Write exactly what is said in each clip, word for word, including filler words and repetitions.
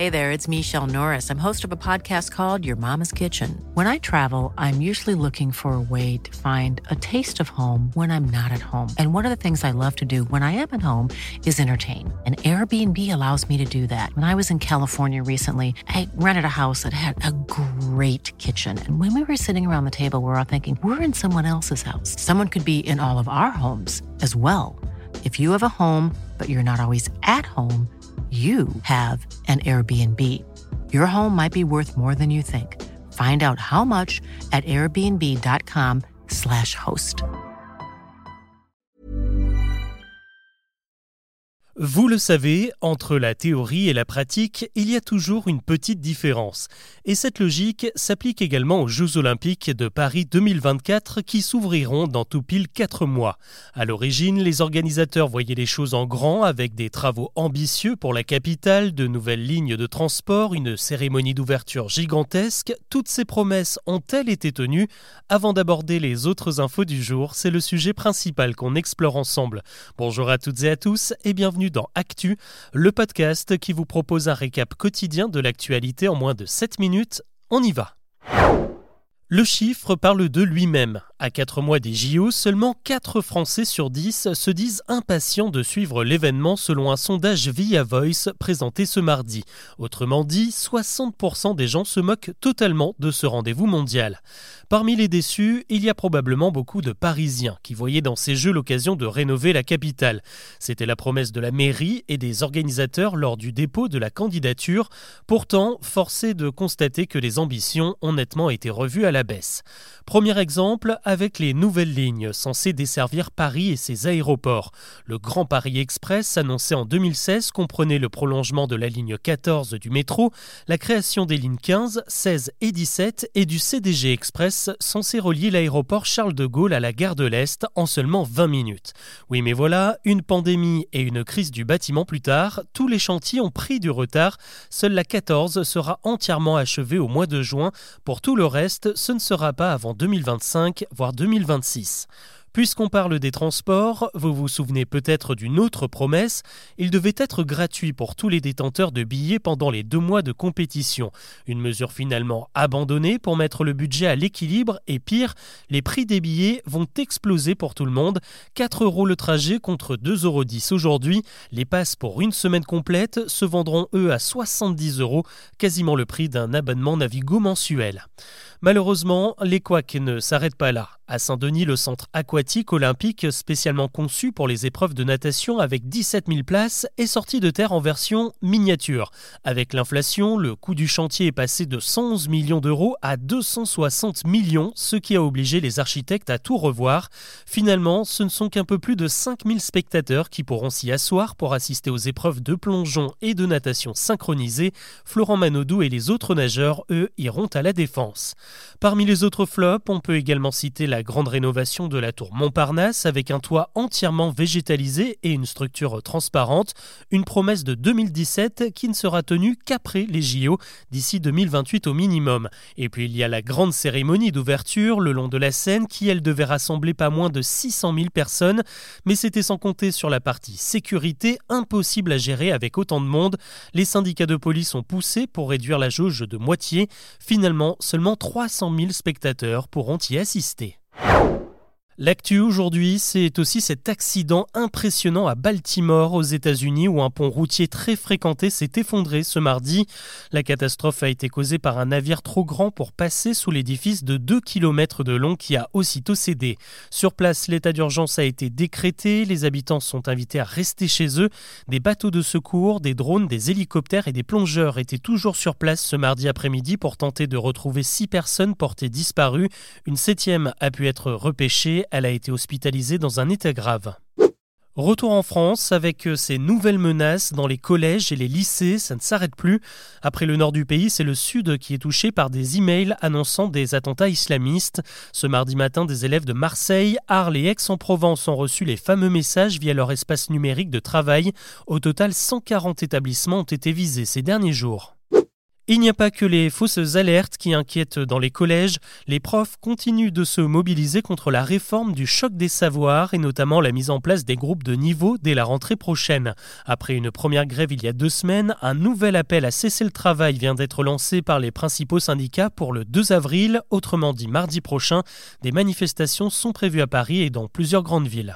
Hey there, it's Michelle Norris. I'm host of a podcast called Your Mama's Kitchen. When I travel, I'm usually looking for a way to find a taste of home when I'm not at home. And one of the things I love to do when I am at home is entertain. And Airbnb allows me to do that. When I was in California recently, I rented a house that had a great kitchen. And when we were sitting around the table, we were all thinking, we're in someone else's house. Someone could be in all of our homes as well. If you have a home, but you're not always at home, you have an Airbnb. Your home might be worth more than you think. Find out how much at airbnb.com slash host. Vous le savez, entre la théorie et la pratique, il y a toujours une petite différence. Et cette logique s'applique également aux Jeux Olympiques de Paris deux mille vingt-quatre qui s'ouvriront dans tout pile quatre mois. À l'origine, les organisateurs voyaient les choses en grand avec des travaux ambitieux pour la capitale, de nouvelles lignes de transport, une cérémonie d'ouverture gigantesque. Toutes ces promesses ont-elles été tenues ? Avant d'aborder les autres infos du jour, c'est le sujet principal qu'on explore ensemble. Bonjour à toutes et à tous et bienvenue dans Actu, le podcast qui vous propose un récap quotidien de l'actualité en moins de sept minutes. On y va. Le chiffre parle de lui-même. À quatre mois des J O, seulement quatre Français sur dix se disent impatients de suivre l'événement selon un sondage via Voice présenté ce mardi. Autrement dit, soixante pour cent des gens se moquent totalement de ce rendez-vous mondial. Parmi les déçus, il y a probablement beaucoup de Parisiens qui voyaient dans ces Jeux l'occasion de rénover la capitale. C'était la promesse de la mairie et des organisateurs lors du dépôt de la candidature. Pourtant, force est de constater que les ambitions ont nettement été revues à la baisse. Premier exemple, avec les nouvelles lignes censées desservir Paris et ses aéroports. Le Grand Paris Express, annoncé en deux mille seize, comprenait le prolongement de la ligne quatorze du métro, la création des lignes quinze, seize et dix-sept et du C D G Express, censé relier l'aéroport Charles de Gaulle à la gare de l'Est en seulement vingt minutes. Oui, mais voilà, une pandémie et une crise du bâtiment plus tard, tous les chantiers ont pris du retard. Seule la quatorze sera entièrement achevée au mois de juin. Pour tout le reste, ce ne sera pas avant deux mille vingt-cinq, voire deux mille vingt-six. Puisqu'on parle des transports, vous vous souvenez peut-être d'une autre promesse, il devait être gratuit pour tous les détenteurs de billets pendant les deux mois de compétition. Une mesure finalement abandonnée pour mettre le budget à l'équilibre et pire, les prix des billets vont exploser pour tout le monde. quatre euros le trajet contre deux euros dix aujourd'hui. Les passes pour une semaine complète se vendront eux à soixante-dix euros, quasiment le prix d'un abonnement Navigo mensuel. Malheureusement, les couacs ne s'arrêtent pas là. À Saint-Denis, le centre aquatique olympique spécialement conçu pour les épreuves de natation avec dix-sept mille places est sorti de terre en version miniature. Avec l'inflation, le coût du chantier est passé de cent onze millions d'euros à deux cent soixante millions, ce qui a obligé les architectes à tout revoir. Finalement, ce ne sont qu'un peu plus de cinq mille spectateurs qui pourront s'y asseoir pour assister aux épreuves de plongeon et de natation synchronisées. Florent Manodou et les autres nageurs, eux, iront à la Défense. Parmi les autres flops, on peut également citer la grande rénovation de la tour Montparnasse avec un toit entièrement végétalisé et une structure transparente. Une promesse de deux mille dix-sept qui ne sera tenue qu'après les J O, d'ici deux mille vingt-huit au minimum. Et puis il y a la grande cérémonie d'ouverture le long de la Seine qui, elle, devait rassembler pas moins de six cent mille personnes. Mais c'était sans compter sur la partie sécurité, impossible à gérer avec autant de monde. Les syndicats de police ont poussé pour réduire la jauge de moitié. Finalement, seulement trois cent mille spectateurs pourront y assister. L'actu aujourd'hui, c'est aussi cet accident impressionnant à Baltimore, aux États-Unis, où un pont routier très fréquenté s'est effondré ce mardi. La catastrophe a été causée par un navire trop grand pour passer sous l'édifice de deux kilomètres de long qui a aussitôt cédé. Sur place, l'état d'urgence a été décrété. Les habitants sont invités à rester chez eux. Des bateaux de secours, des drones, des hélicoptères et des plongeurs étaient toujours sur place ce mardi après-midi pour tenter de retrouver six personnes portées disparues. Une septième a pu être repêchée. Elle a été hospitalisée dans un état grave. Retour en France avec ces nouvelles menaces dans les collèges et les lycées, ça ne s'arrête plus. Après le nord du pays, c'est le sud qui est touché par des emails annonçant des attentats islamistes. Ce mardi matin, des élèves de Marseille, Arles et Aix-en-Provence ont reçu les fameux messages via leur espace numérique de travail. Au total, cent quarante établissements ont été visés ces derniers jours. Il n'y a pas que les fausses alertes qui inquiètent dans les collèges. Les profs continuent de se mobiliser contre la réforme du choc des savoirs et notamment la mise en place des groupes de niveau dès la rentrée prochaine. Après une première grève il y a deux semaines, un nouvel appel à cesser le travail vient d'être lancé par les principaux syndicats pour le deux avril, autrement dit mardi prochain. Des manifestations sont prévues à Paris et dans plusieurs grandes villes.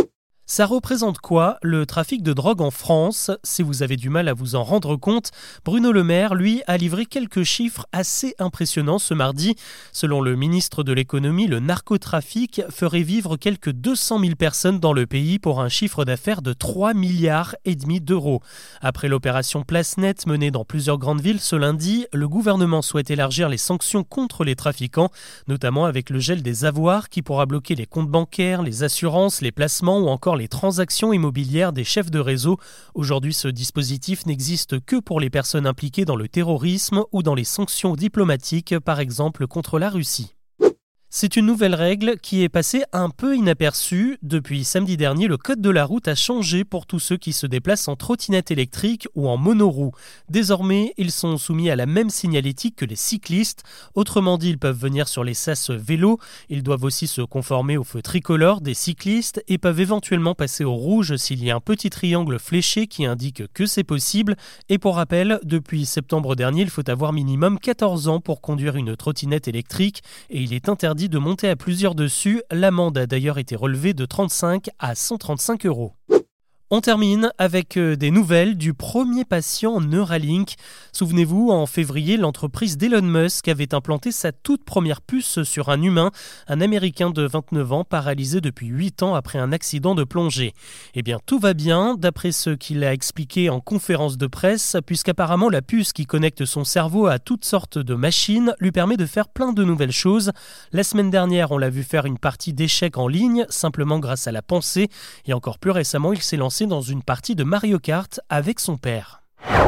Ça représente quoi, le trafic de drogue en France ? Si vous avez du mal à vous en rendre compte, Bruno Le Maire, lui, a livré quelques chiffres assez impressionnants ce mardi. Selon le ministre de l'économie, le narcotrafic ferait vivre quelques deux cent mille personnes dans le pays pour un chiffre d'affaires de trois milliards et demi d'euros. Après l'opération Place Nette menée dans plusieurs grandes villes ce lundi, le gouvernement souhaite élargir les sanctions contre les trafiquants, notamment avec le gel des avoirs qui pourra bloquer les comptes bancaires, les assurances, les placements ou encore les les transactions immobilières des chefs de réseau. Aujourd'hui, ce dispositif n'existe que pour les personnes impliquées dans le terrorisme ou dans les sanctions diplomatiques, par exemple contre la Russie. C'est une nouvelle règle qui est passée un peu inaperçue. Depuis samedi dernier, le code de la route a changé pour tous ceux qui se déplacent en trottinette électrique ou en monoroue. Désormais, ils sont soumis à la même signalétique que les cyclistes. Autrement dit, ils peuvent venir sur les sas vélo. Ils doivent aussi se conformer au feu tricolore des cyclistes et peuvent éventuellement passer au rouge s'il y a un petit triangle fléché qui indique que c'est possible. Et pour rappel, depuis septembre dernier, il faut avoir minimum quatorze ans pour conduire une trottinette électrique et il est interdit de monter à plusieurs dessus. L'amende a d'ailleurs été relevée de trente-cinq à cent trente-cinq euros. On termine avec des nouvelles du premier patient Neuralink. Souvenez-vous, en février, l'entreprise d'Elon Musk avait implanté sa toute première puce sur un humain, un Américain de vingt-neuf ans paralysé depuis huit ans après un accident de plongée. Eh bien, tout va bien, d'après ce qu'il a expliqué en conférence de presse, puisqu'apparemment la puce qui connecte son cerveau à toutes sortes de machines lui permet de faire plein de nouvelles choses. La semaine dernière, on l'a vu faire une partie d'échecs en ligne, simplement grâce à la pensée, et encore plus récemment, il s'est lancé dans une partie de Mario Kart avec son père.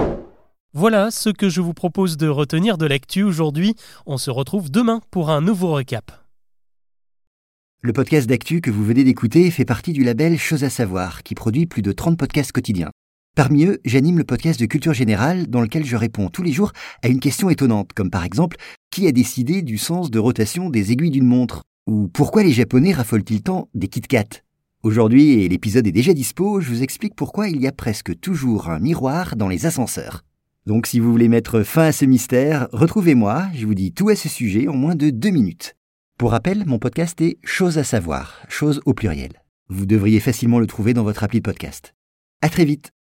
Voilà ce que je vous propose de retenir de l'actu aujourd'hui. On se retrouve demain pour un nouveau récap. Le podcast d'actu que vous venez d'écouter fait partie du label Chose à savoir, qui produit plus de trente podcasts quotidiens. Parmi eux, j'anime le podcast de culture générale dans lequel je réponds tous les jours à une question étonnante, comme par exemple « Qui a décidé du sens de rotation des aiguilles d'une montre ?» ou « Pourquoi les Japonais raffolent-ils tant des Kit Kat ?» Aujourd'hui, et l'épisode est déjà dispo, je vous explique pourquoi il y a presque toujours un miroir dans les ascenseurs. Donc si vous voulez mettre fin à ce mystère, retrouvez-moi, je vous dis tout à ce sujet en moins de deux minutes. Pour rappel, mon podcast est Chose à savoir, chose au pluriel. Vous devriez facilement le trouver dans votre appli de podcast. À très vite.